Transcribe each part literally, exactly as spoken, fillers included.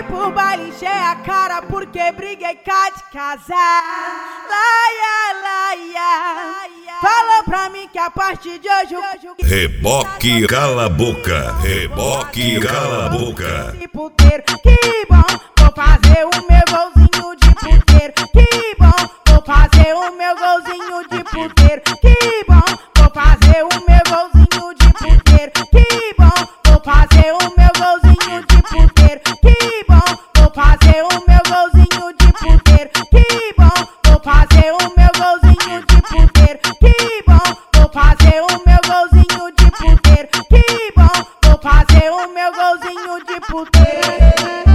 fui pro baile, encher a cara porque briguei cá de casar. Laia, laia, falou pra mim que a partir de hoje o Reboque cala a boca, reboque cala a boca. de puteiro, que bom, vou fazer o meu golzinho de puteiro. Que bom, vou fazer o meu golzinho de puteiro. Que bom, vou fazer o meu golzinho de puteiro. Que bom, vou fazer o meu golzinho de puteiro. Que bom, vou fazer o meu golzinho de puteiro. Que bom, vou fazer o meu golzinho de puteiro. Que bom, vou fazer o meu golzinho de puteiro. Que bom, vou fazer o meu golzinho de puteiro.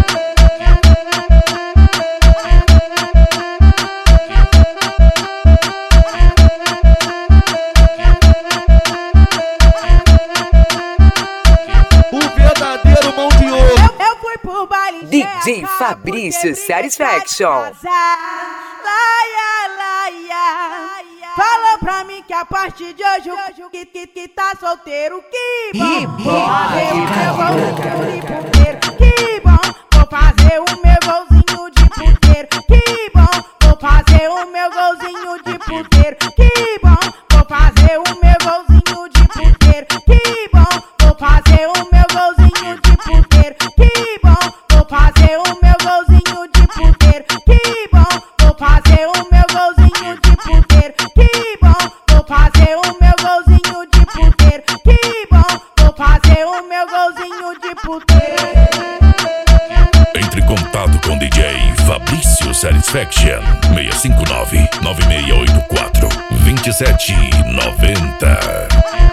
D J Fabrício Satisfaction. Laia, laia, falou pra mim que a partir de hoje o que, que, que tá solteiro. Que bom, vou fazer o meu golzinho de puteiro. Que bom, vou fazer o meu golzinho de puteiro. Que bom, vou fazer o meu golzinho de puteiro. Que bom, vou fazer o meu golzinho de puteiro. Que bom, vou fazer o meu golzinho de puteiro. Que bom, vou fazer o meu golzinho de puteiro. Que bom, vou fazer o meu golzinho de puteiro. Que bom, vou fazer o meu golzinho de puteiro. Que bom, vou fazer o meu golzinho de puteiro. Entre em contato com D J Fabrício Satisfaction seis cinco nove, nove seis oito quatro, dois sete nove zero.